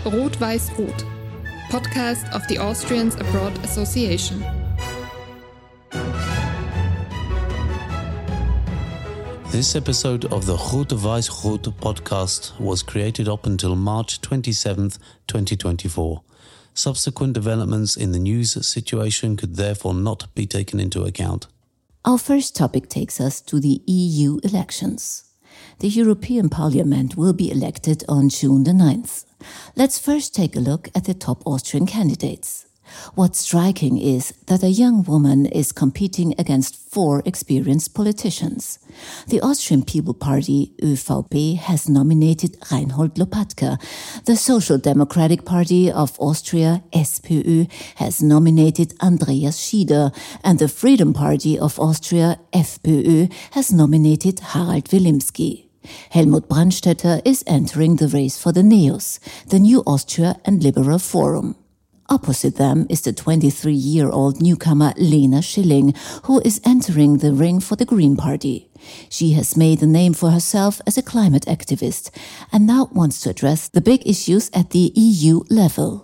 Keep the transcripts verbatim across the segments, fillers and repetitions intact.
Rot-Weiß-Rot, podcast of the Austrians Abroad Association. This episode of the Rot-Weiß-Rot podcast was created up until March twenty-seventh, twenty twenty-four. Subsequent developments in the news situation could therefore not be taken into account. Our first topic takes us to the E U elections. The European Parliament will be elected on June the ninth. Let's first take a look at the top Austrian candidates. What's striking is that a young woman is competing against four experienced politicians. The Austrian People Party, ÖVP, has nominated Reinhold Lopatka. The Social Democratic Party of Austria, SPÖ, has nominated Andreas Schieder, and the Freedom Party of Austria, FPÖ, has nominated Harald Wilimski. Helmut Brandstätter is entering the race for the NEOS, the New Austria and Liberal Forum. Opposite them is the twenty-three-year-old newcomer Lena Schilling, who is entering the ring for the Green Party. She has made a name for herself as a climate activist and now wants to address the big issues at the E U level.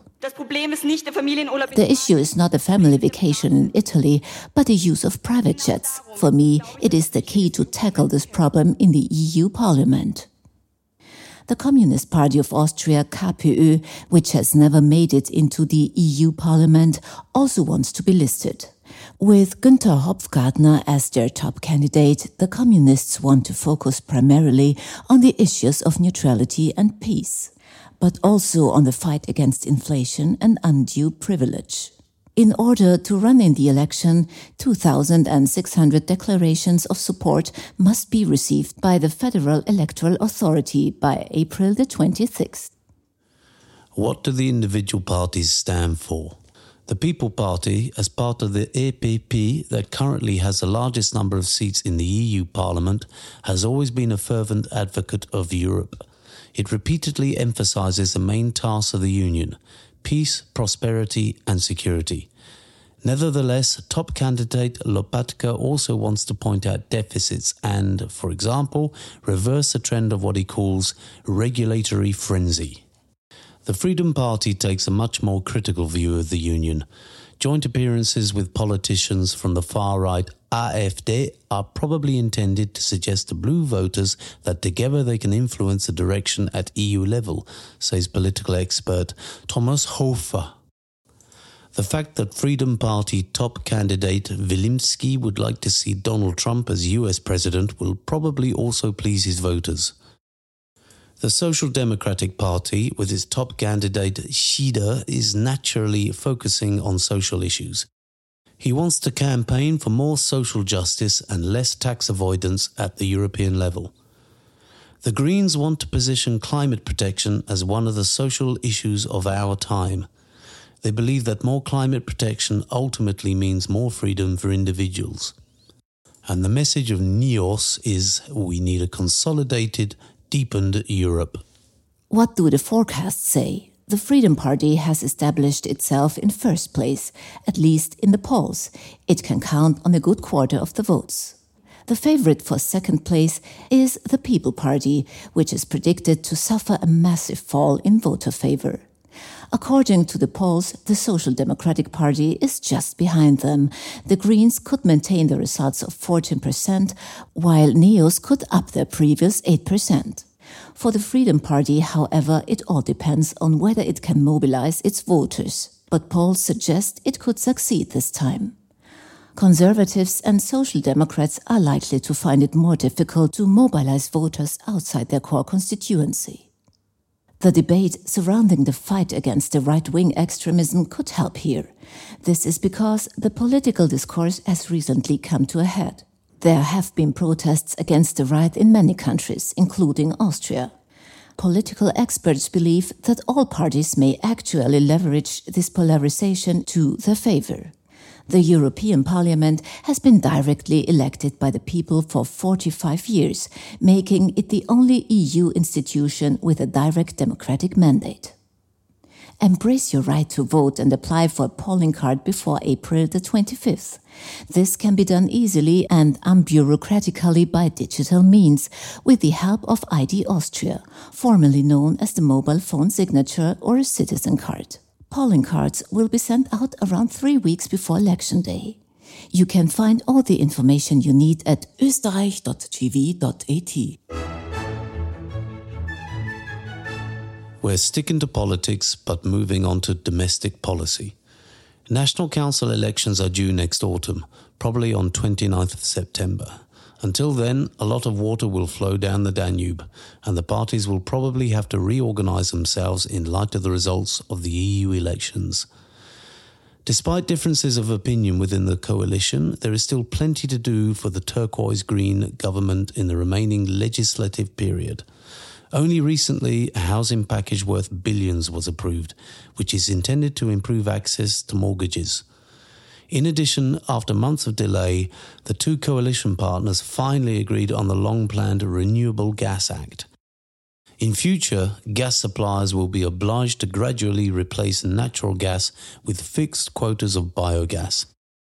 The issue is not a family vacation in Italy, but the use of private jets. For me, it is the key to tackle this problem in the E U Parliament. The Communist Party of Austria, KPÖ, which has never made it into the E U Parliament, also wants to be listed. With Günther Hopfgartner as their top candidate, the Communists want to focus primarily on the issues of neutrality and peace, but also on the fight against inflation and undue privilege. In order to run in the election, two thousand six hundred declarations of support must be received by the Federal Electoral Authority by April the twenty-sixth. What do the individual parties stand for? The People Party, as part of the E P P that currently has the largest number of seats in the E U Parliament, has always been a fervent advocate of Europe. It repeatedly emphasizes the main tasks of the Union: peace, prosperity and security. Nevertheless, top candidate Lopatka also wants to point out deficits and, for example, reverse the trend of what he calls regulatory frenzy. The Freedom Party takes a much more critical view of the Union. Joint appearances with politicians from the far-right AfD are probably intended to suggest to blue voters that together they can influence the direction at E U level, says political expert Thomas Hofer. The fact that Freedom Party top candidate Wilimski would like to see Donald Trump as U S president will probably also please his voters. The Social Democratic Party, with its top candidate Schieder, is naturally focusing on social issues. He wants to campaign for more social justice and less tax avoidance at the European level. The Greens want to position climate protection as one of the social issues of our time. They believe that more climate protection ultimately means more freedom for individuals. And the message of NEOS is we need a consolidated, deepened Europe. What do the forecasts say? The Freedom Party has established itself in first place, at least in the polls. It can count on a good quarter of the votes. The favorite for second place is the People Party, which is predicted to suffer a massive fall in voter favor. According to the polls, the Social Democratic Party is just behind them. The Greens could maintain the results of fourteen percent, while NEOS could up their previous eight percent. For the Freedom Party, however, it all depends on whether it can mobilize its voters. But polls suggest it could succeed this time. Conservatives and Social Democrats are likely to find it more difficult to mobilize voters outside their core constituency. The debate surrounding the fight against the right-wing extremism could help here. This is because the political discourse has recently come to a head. There have been protests against the right in many countries, including Austria. Political experts believe that all parties may actually leverage this polarization to their favor. The European Parliament has been directly elected by the people for forty-five years, making it the only E U institution with a direct democratic mandate. Embrace your right to vote and apply for a polling card before April the twenty-fifth. This can be done easily and unbureaucratically by digital means with the help of I D Austria, formerly known as the mobile phone signature or a citizen card. Polling cards will be sent out around three weeks before Election Day. You can find all the information you need at österreich dot g v dot a t. We're sticking to politics, but moving on to domestic policy. National Council elections are due next autumn, probably on twenty-ninth of September. Until then, a lot of water will flow down the Danube, and the parties will probably have to reorganize themselves in light of the results of the E U elections. Despite differences of opinion within the coalition, there is still plenty to do for the turquoise-green government in the remaining legislative period. Only recently, a housing package worth billions was approved, which is intended to improve access to mortgages. In addition, after months of delay, the two coalition partners finally agreed on the long-planned Renewable Gas Act. In future, gas suppliers will be obliged to gradually replace natural gas with fixed quotas of biogas.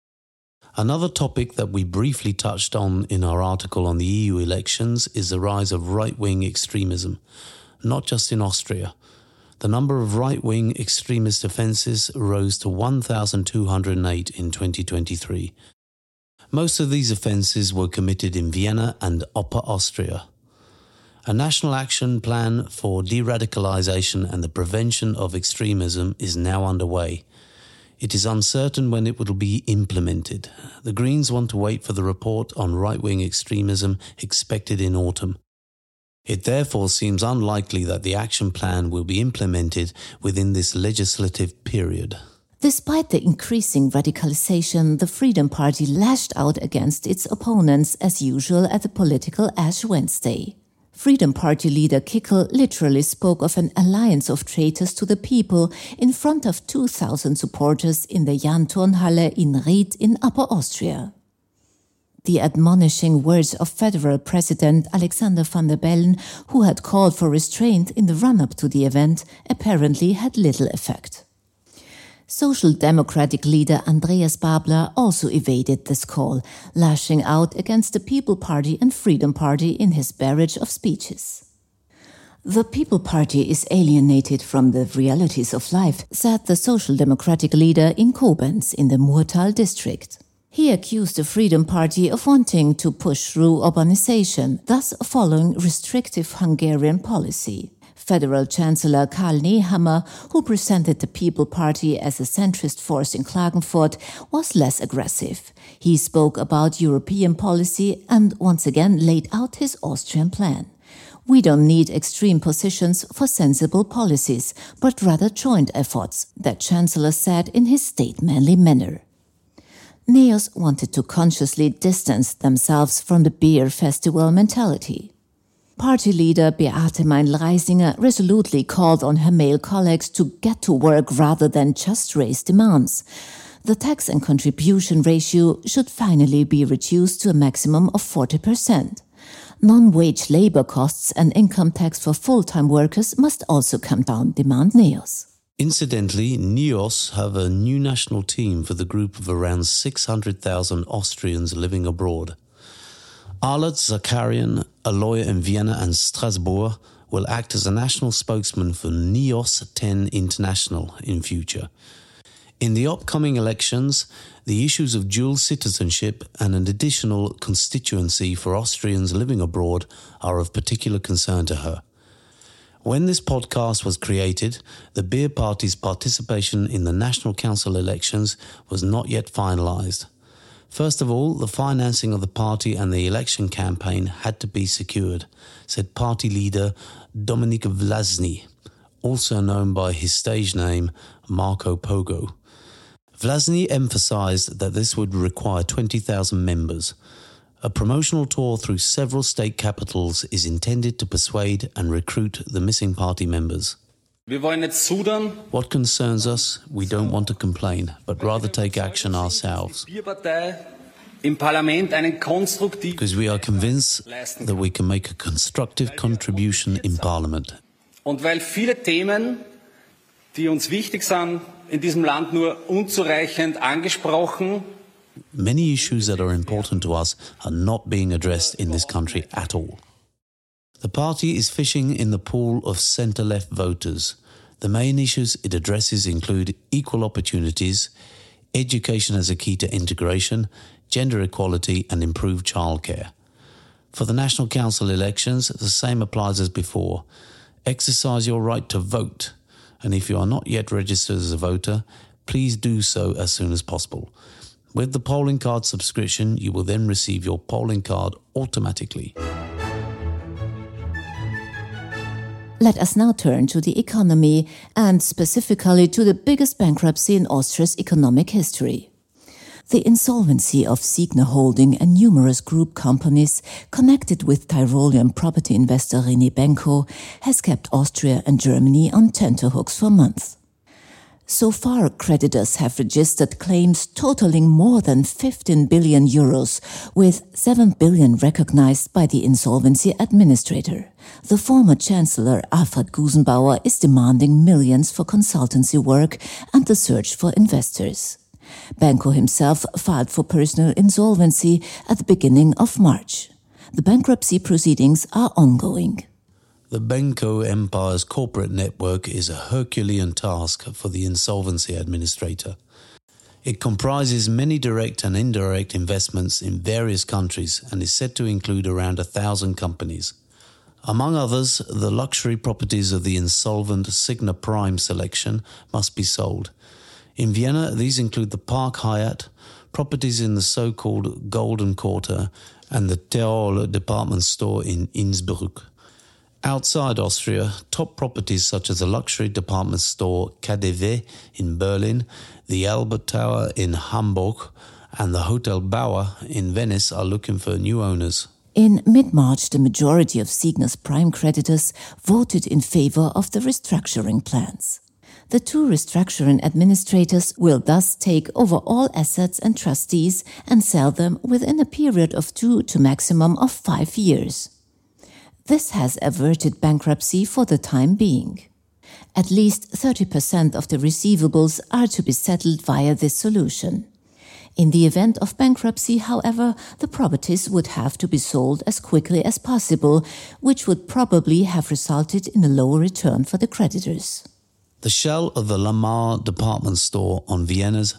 Another topic that we briefly touched on in our article on the E U elections is the rise of right-wing extremism, not just in Austria. The number of right-wing extremist offences rose to one thousand two hundred eight in twenty twenty-three. Most of these offences were committed in Vienna and Upper Austria. A national action plan for de-radicalisation and the prevention of extremism is now underway. It is uncertain when it will be implemented. The Greens want to wait for the report on right-wing extremism expected in autumn. It therefore seems unlikely that the action plan will be implemented within this legislative period. Despite the increasing radicalization, the Freedom Party lashed out against its opponents as usual at the political Ash Wednesday. Freedom Party leader Kickl literally spoke of an alliance of traitors to the people in front of two thousand supporters in the Jan-Turnhalle in Ried in Upper Austria. The admonishing words of Federal President Alexander Van der Bellen, who had called for restraint in the run-up to the event, apparently had little effect. Social Democratic leader Andreas Babler also evaded this call, lashing out against the People Party and Freedom Party in his barrage of speeches. The People Party is alienated from the realities of life, said the Social Democratic leader in Koblenz in the Murtal district. He accused the Freedom Party of wanting to push through urbanization, thus following restrictive Hungarian policy. Federal Chancellor Karl Nehammer, who presented the People Party as a centrist force in Klagenfurt, was less aggressive. He spoke about European policy and once again laid out his Austrian plan. We don't need extreme positions for sensible policies, but rather joint efforts, the Chancellor said in his statesmanly manner. NEOS wanted to consciously distance themselves from the beer festival mentality. Party leader Beate Meindl-Reisinger resolutely called on her male colleagues to get to work rather than just raise demands. The tax and contribution ratio should finally be reduced to a maximum of forty percent. Non-wage labor costs and income tax for full-time workers must also come down, demand NEOS. Incidentally, NEOS have a new national team for the group of around six hundred thousand Austrians living abroad. Arlert Zakarian, a lawyer in Vienna and Strasbourg, will act as a national spokesman for NEOS ten International in future. In the upcoming elections, the issues of dual citizenship and an additional constituency for Austrians living abroad are of particular concern to her. When this podcast was created, the Beer Party's participation in the National Council elections was not yet finalised. First of all, the financing of the party and the election campaign had to be secured, said party leader Dominik Vlasny, also known by his stage name Marco Pogo. Vlasny emphasised that this would require twenty thousand members. A promotional tour through several state capitals is intended to persuade and recruit the missing party members. What concerns us, we don't want to complain, but rather take action ourselves. Because we are convinced that we can make a constructive contribution in Parliament. die uns wichtig sind, in diesem Land nur unzureichend angesprochen. Many issues that are important to us are not being addressed in this country at all. The party is fishing in the pool of centre-left voters. The main issues it addresses include equal opportunities, education as a key to integration, gender equality and improved childcare. For the National Council elections, the same applies as before. Exercise your right to vote, and if you are not yet registered as a voter, please do so as soon as possible. With the polling card subscription, you will then receive your polling card automatically. Let us now turn to the economy and specifically to the biggest bankruptcy in Austria's economic history. The insolvency of Signa Holding and numerous group companies connected with Tyrolean property investor René Benko has kept Austria and Germany on tenterhooks for months. So far, creditors have registered claims totaling more than fifteen billion euros, with seven billion recognized by the insolvency administrator. The former Chancellor Alfred Gusenbauer is demanding millions for consultancy work and the search for investors. Benko himself filed for personal insolvency at the beginning of March. The bankruptcy proceedings are ongoing. The Benko Empire's corporate network is a Herculean task for the insolvency administrator. It comprises many direct and indirect investments in various countries and is said to include around a thousand companies. Among others, the luxury properties of the insolvent Signa Prime selection must be sold. In Vienna, these include the Park Hyatt, properties in the so-called Golden Quarter, and the Tirol department store in Innsbruck. Outside Austria, top properties such as the luxury department store K D W in Berlin, the Albert Tower in Hamburg, and the Hotel Bauer in Venice are looking for new owners. In mid-March, the majority of Signa's prime creditors voted in favor of the restructuring plans. The two restructuring administrators will thus take over all assets and trustees and sell them within a period of two to maximum of five years. This has averted bankruptcy for the time being. At least thirty percent of the receivables are to be settled via this solution. In the event of bankruptcy, however, the properties would have to be sold as quickly as possible, which would probably have resulted in a lower return for the creditors. The shell of the Lamar department store on Vienna's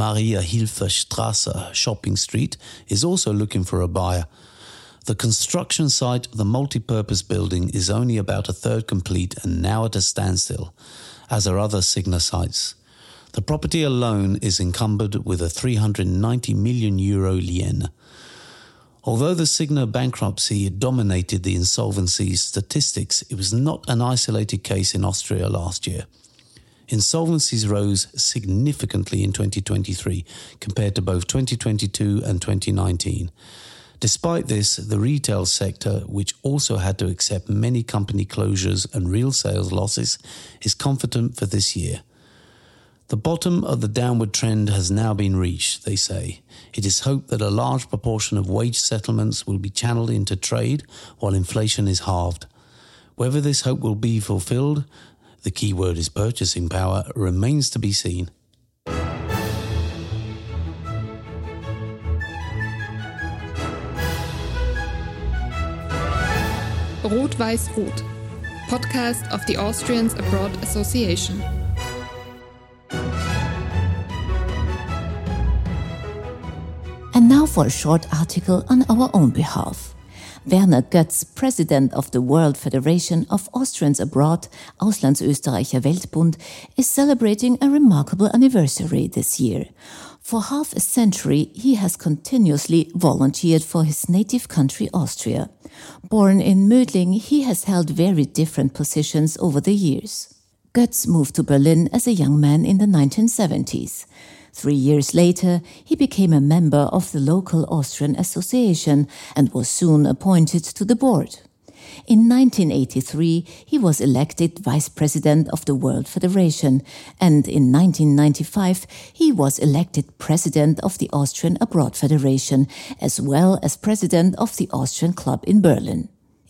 Maria-Hilfer-Straße shopping street is also looking for a buyer. The construction site of the multi-purpose building is only about a third complete and now at a standstill, as are other Signa sites. The property alone is encumbered with a three hundred ninety million euro lien. Although the Signa bankruptcy dominated the insolvency statistics, it was not an isolated case in Austria last year. Insolvencies rose significantly in twenty twenty-three compared to both twenty twenty-two and twenty nineteen. Despite this, the retail sector, which also had to accept many company closures and real sales losses, is confident for this year. The bottom of the downward trend has now been reached, they say. It is hoped that a large proportion of wage settlements will be channeled into trade while inflation is halved. Whether this hope will be fulfilled, the key word is purchasing power, remains to be seen. Rot-Weiß-Rot, podcast of the Austrians Abroad Association. And now for a short article on our own behalf. Werner Götz, president of the World Federation of Austrians Abroad, Auslandsösterreicher Weltbund, is celebrating a remarkable anniversary this year. For half a century, he has continuously volunteered for his native country, Austria. Born in Mödling, he has held very different positions over the years. Götz moved to Berlin as a young man in the nineteen seventies. Three years later, he became a member of the local Austrian Association and was soon appointed to the board. In nineteen eighty-three, he was elected vice president of the World Federation, and in nineteen ninety-five, he was elected president of the Austrian Abroad Federation, as well as president of the Austrian Club in Berlin.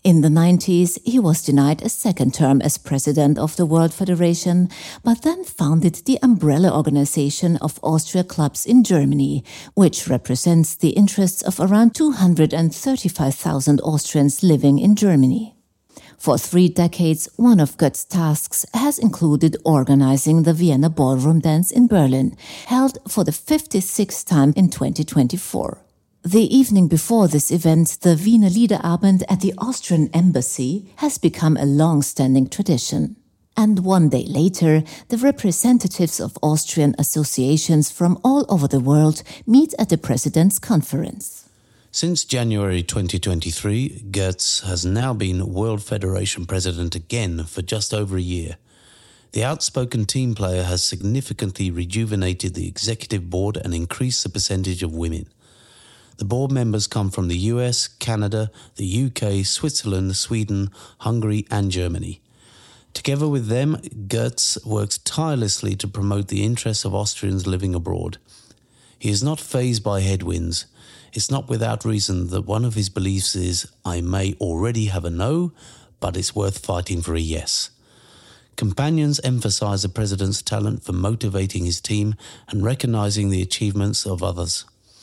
In the nineties, he was denied a second term as president of the World Federation, but then founded the umbrella organization of Austria clubs in Germany, which represents the interests of around two hundred thirty-five thousand Austrians living in Germany. For three decades, one of Götz's tasks has included organizing the Vienna Ballroom Dance in Berlin, held for the fifty-sixth time in twenty twenty-four. The evening before this event, the Wiener Liederabend at the Austrian Embassy has become a long-standing tradition. And one day later, the representatives of Austrian associations from all over the world meet at the President's Conference. Since January twenty twenty-three, Götz has now been World Federation President again for just over a year. The outspoken team player has significantly rejuvenated the executive board and increased the percentage of women. The board members come from the U S, Canada, the U K, Switzerland, Sweden, Hungary and Germany. Together with them, Götz works tirelessly to promote the interests of Austrians living abroad. He is not fazed by headwinds. It's not without reason that one of his beliefs is, I may already have a no, but it's worth fighting for a yes. Companions emphasize the president's talent for motivating his team and recognizing the achievements of others.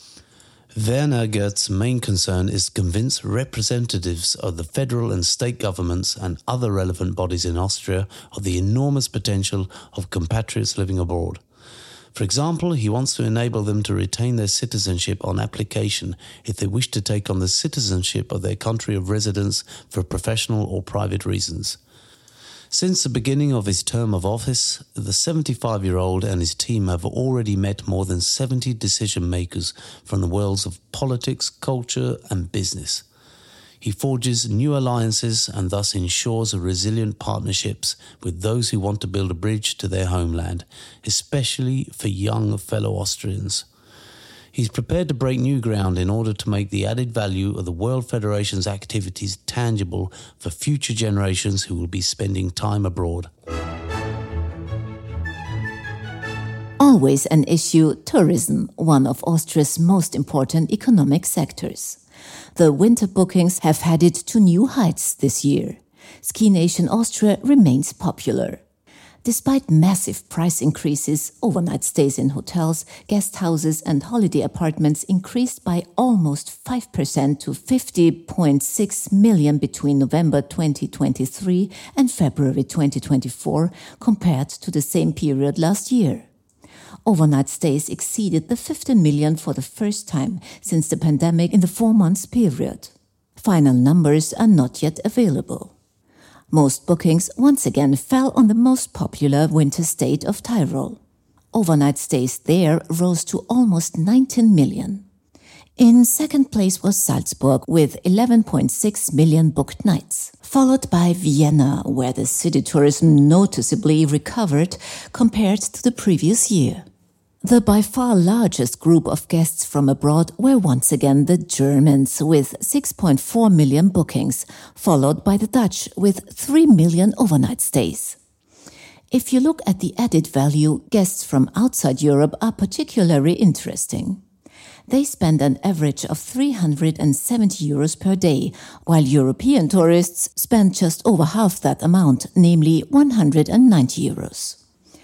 Werner Götz's main concern is to convince representatives of the federal and state governments and other relevant bodies in Austria of the enormous potential of compatriots living abroad. For example, he wants to enable them to retain their citizenship on application if they wish to take on the citizenship of their country of residence for professional or private reasons. Since the beginning of his term of office, the seventy-five-year-old and his team have already met more than seventy decision-makers from the worlds of politics, culture and business. He forges new alliances and thus ensures a resilient partnerships with those who want to build a bridge to their homeland, especially for young fellow Austrians. He's prepared to break new ground in order to make the added value of the World Federation's activities tangible for future generations who will be spending time abroad. Always an issue, tourism, one of Austria's most important economic sectors. The winter bookings have headed to new heights this year. Ski Nation Austria remains popular. Despite massive price increases, overnight stays in hotels, guest houses and holiday apartments increased by almost five percent to fifty point six million between November twenty twenty-three and February twenty twenty-four compared to the same period last year. Overnight stays exceeded the fifteen million for the first time since the pandemic in the four months period. Final numbers are not yet available. Most bookings once again fell on the most popular winter state of Tyrol. Overnight stays there rose to almost nineteen million. In second place was Salzburg with eleven point six million booked nights, followed by Vienna, where the city tourism noticeably recovered compared to the previous year. The by far largest group of guests from abroad were once again the Germans with six point four million bookings, followed by the Dutch with three million overnight stays. If you look at the added value, guests from outside Europe are particularly interesting. They spend an average of three hundred seventy euros per day, while European tourists spend just over half that amount, namely one hundred ninety euros.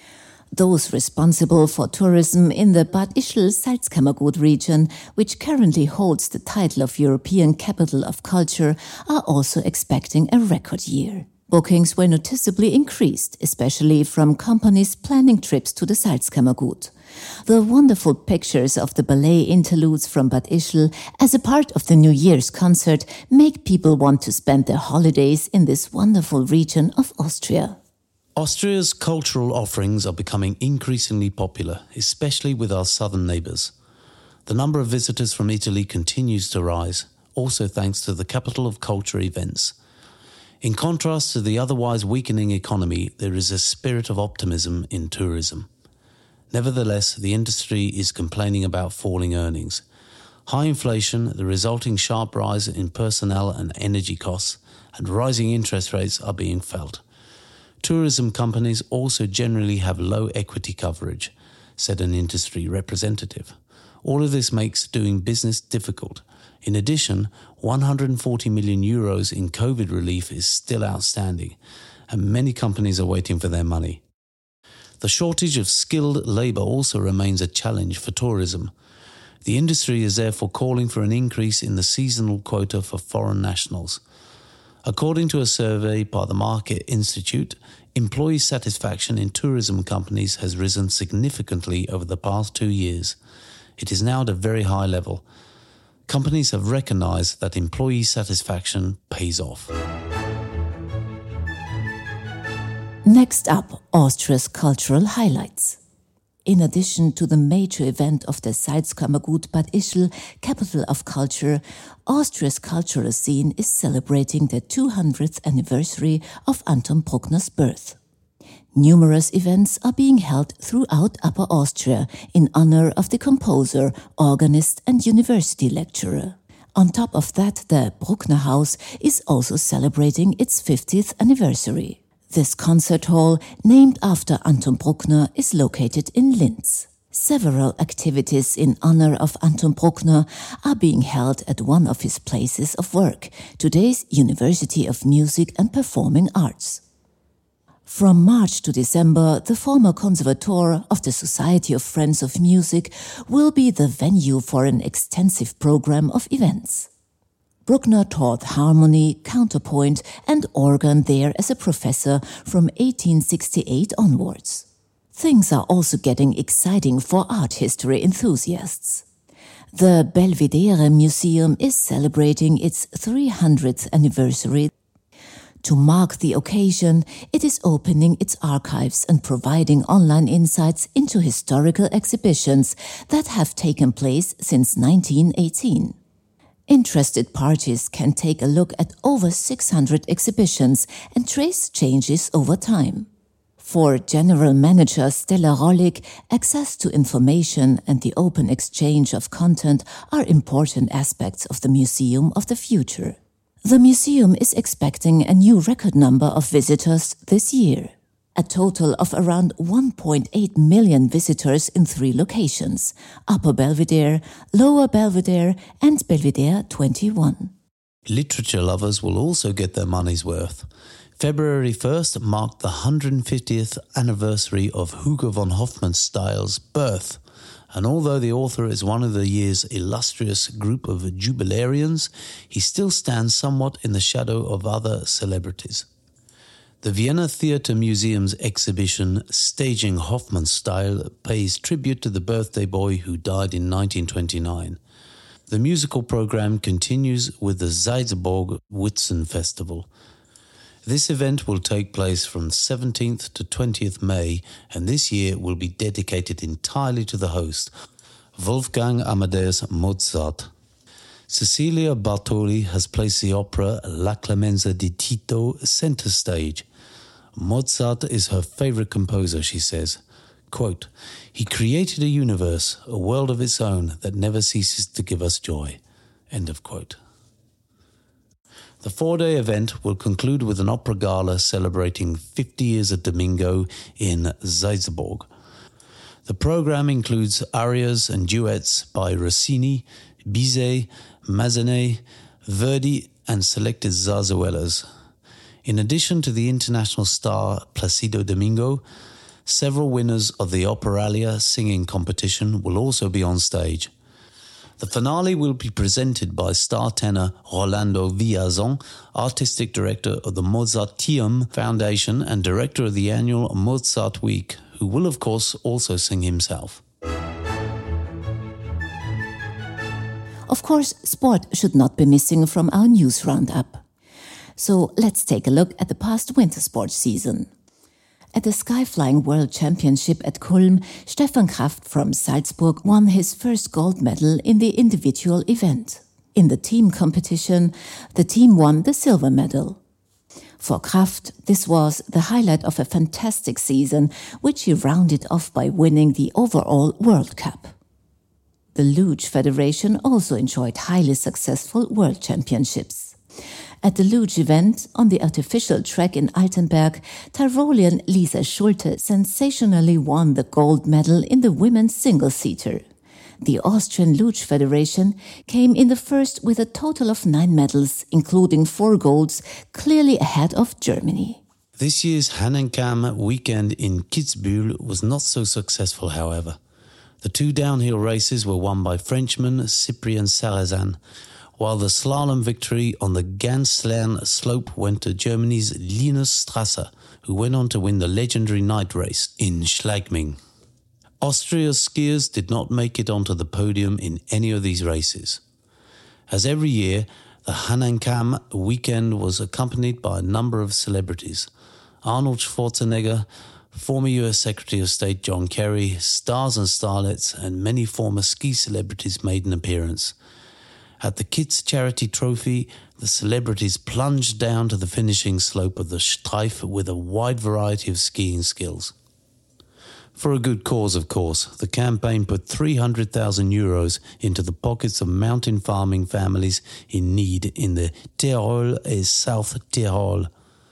Those responsible for tourism in the Bad Ischl-Salzkammergut region, which currently holds the title of European Capital of Culture, are also expecting a record year. Bookings were noticeably increased, especially from companies planning trips to the Salzkammergut. The wonderful pictures of the ballet interludes from Bad Ischl as a part of the New Year's concert make people want to spend their holidays in this wonderful region of Austria. Austria's cultural offerings are becoming increasingly popular, especially with our southern neighbours. The number of visitors from Italy continues to rise, also thanks to the Capital of Culture events. In contrast to the otherwise weakening economy, there is a spirit of optimism in tourism. Nevertheless, the industry is complaining about falling earnings. High inflation, the resulting sharp rise in personnel and energy costs, and rising interest rates are being felt. Tourism companies also generally have low equity coverage, said an industry representative. All of this makes doing business difficult, In addition, one hundred forty million euros in COVID relief is still outstanding, and many companies are waiting for their money. The shortage of skilled labour also remains a challenge for tourism. The industry is therefore calling for an increase in the seasonal quota for foreign nationals. According to a survey by the Market Institute, employee satisfaction in tourism companies has risen significantly over the past two years. It is now at a very high level. Companies have recognised that employee satisfaction pays off. Next up, Austria's cultural highlights. In addition to the major event of the Salzkammergut Bad Ischl, capital of culture, Austria's cultural scene is celebrating the two hundredth anniversary of Anton Bruckner's birth. Numerous events are being held throughout Upper Austria in honor of the composer, organist and university lecturer. On top of that, the Bruckner House is also celebrating its fiftieth anniversary. This concert hall, named after Anton Bruckner, is located in Linz. Several activities in honor of Anton Bruckner are being held at one of his places of work, today's University of Music and Performing Arts. From March to December, the former Conservatoire of the Society of Friends of Music will be the venue for an extensive program of events. Bruckner taught harmony, counterpoint and organ there as a professor from eighteen sixty-eight onwards. Things are also getting exciting for art history enthusiasts. The Belvedere Museum is celebrating its three hundredth anniversary. To mark the occasion, it is opening its archives and providing online insights into historical exhibitions that have taken place since nineteen eighteen. Interested parties can take a look at over six hundred exhibitions and trace changes over time. For General Manager Stella Rollig, access to information and the open exchange of content are important aspects of the Museum of the Future. The museum is expecting a new record number of visitors this year. A total of around one point eight million visitors in three locations: Upper Belvedere, Lower Belvedere and Belvedere twenty-one. Literature lovers will also get their money's worth. February first marked the one hundred fiftieth anniversary of Hugo von Hofmannsthal's birth, and although the author is one of the year's illustrious group of jubilarians, he still stands somewhat in the shadow of other celebrities. The Vienna Theatre Museum's exhibition Staging Hofmannsthal pays tribute to the birthday boy who died in nineteen twenty-nine. The musical program continues with the Salzburg Whitsun Festival. This event will take place from seventeenth to twentieth May, and this year will be dedicated entirely to the host, Wolfgang Amadeus Mozart. Cecilia Bartoli has placed the opera La Clemenza di Tito center stage. Mozart is her favorite composer, she says. Quote, "He created a universe, a world of its own that never ceases to give us joy." End of quote. The four-day event will conclude with an opera gala celebrating fifty years of Domingo in Salzburg. The program includes arias and duets by Rossini, Bizet, Massenet, Verdi and selected zarzuelas. In addition to the international star Placido Domingo, several winners of the Operalia singing competition will also be on stage. The finale will be presented by star tenor Rolando Villazon, artistic director of the Mozarteum Foundation and director of the annual Mozart Week, who will of course also sing himself. Of course, sport should not be missing from our news roundup. So let's take a look at the past winter sports season. At the Skyflying World Championship at Kulm, Stefan Kraft from Salzburg won his first gold medal in the individual event. In the team competition, the team won the silver medal. For Kraft, this was the highlight of a fantastic season, which he rounded off by winning the overall World Cup. The Luge Federation also enjoyed highly successful World Championships. At the Luge event, on the artificial track in Altenberg, Tyrolean Lisa Schulte sensationally won the gold medal in the women's single-seater. The Austrian Luge Federation came in the first with a total of nine medals, including four golds, clearly ahead of Germany. This year's Hahnenkamm weekend in Kitzbühel was not so successful, however. The two downhill races were won by Frenchman Cyprien Sarrazin, while the slalom victory on the Ganzlern slope went to Germany's Linus Strasser, who went on to win the legendary night race in Schladming. Austria's skiers did not make it onto the podium in any of these races. As every year, the Hahnenkamm weekend was accompanied by a number of celebrities. Arnold Schwarzenegger, former U S Secretary of State John Kerry, stars and starlets, and many former ski celebrities made an appearance. At the Kids Charity Trophy, the celebrities plunged down to the finishing slope of the Streif with a wide variety of skiing skills. For a good cause, of course, the campaign put three hundred thousand euros into the pockets of mountain farming families in need in the Tyrol and South Tyrol.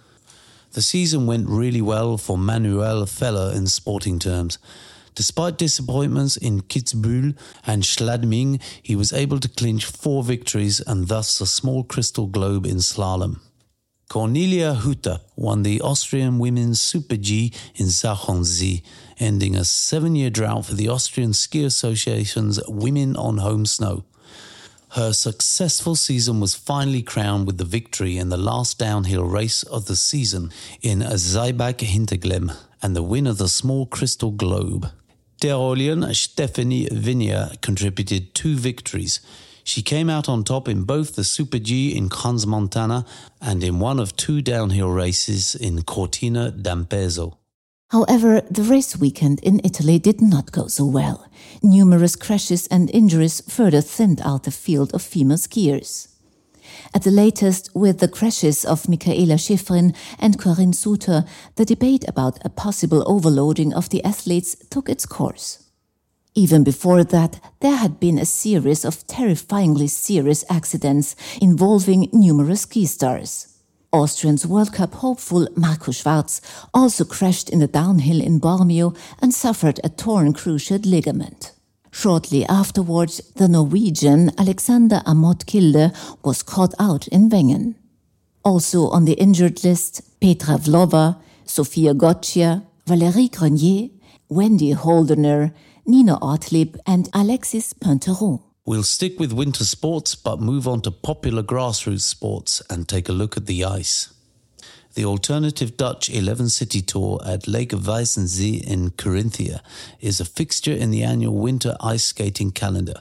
The season went really well for Manuel Feller in sporting terms. Despite disappointments in Kitzbühel and Schladming, he was able to clinch four victories and thus a small crystal globe in slalom. Cornelia Hutter won the Austrian Women's Super G in Zachensee, ending a seven-year drought for the Austrian Ski Association's Women on Home Snow. Her successful season was finally crowned with the victory in the last downhill race of the season in Seibach-Hinterglemm and the win of the small crystal globe. Tyrolian Stephanie Vignier contributed two victories. She came out on top in both the Super G in Crans-Montana and in one of two downhill races in Cortina d'Ampezzo. However, the race weekend in Italy did not go so well. Numerous crashes and injuries further thinned out the field of female skiers. At the latest, with the crashes of Michaela Schifrin and Corinne Suter, the debate about a possible overloading of the athletes took its course. Even before that, there had been a series of terrifyingly serious accidents involving numerous ski stars. Austrian's World Cup hopeful Marco Schwarz also crashed in the downhill in Bormio and suffered a torn cruciate ligament. Shortly afterwards, the Norwegian Alexander Amott Kilde was caught out in Wengen. Also on the injured list, Petra Vlhova, Sofia Gotcha, Valérie Grenier, Wendy Holdener, Nina Ortlieb and Alexis Pinteron. We'll stick with winter sports but move on to popular grassroots sports and take a look at the ice. The alternative Dutch eleven city tour at Lake Wijzenzee in Carinthia is a fixture in the annual winter ice skating calendar.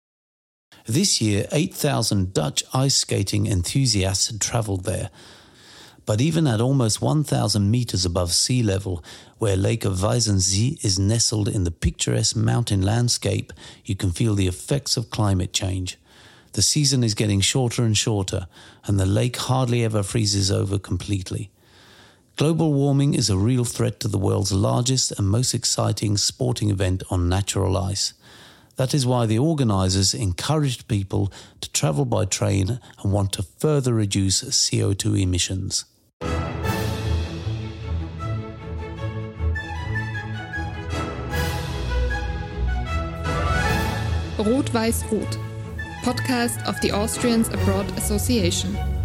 This year, eight thousand Dutch ice skating enthusiasts had travelled there. But even at almost one thousand metres above sea level, where Lake Wijzenzee is nestled in the picturesque mountain landscape, you can feel the effects of climate change. The season is getting shorter and shorter, and the lake hardly ever freezes over completely. Global warming is a real threat to the world's largest and most exciting sporting event on natural ice. That is why the organisers encouraged people to travel by train and want to further reduce C O two emissions. Rot-Weiß-Rot, podcast of the Austrians Abroad Association.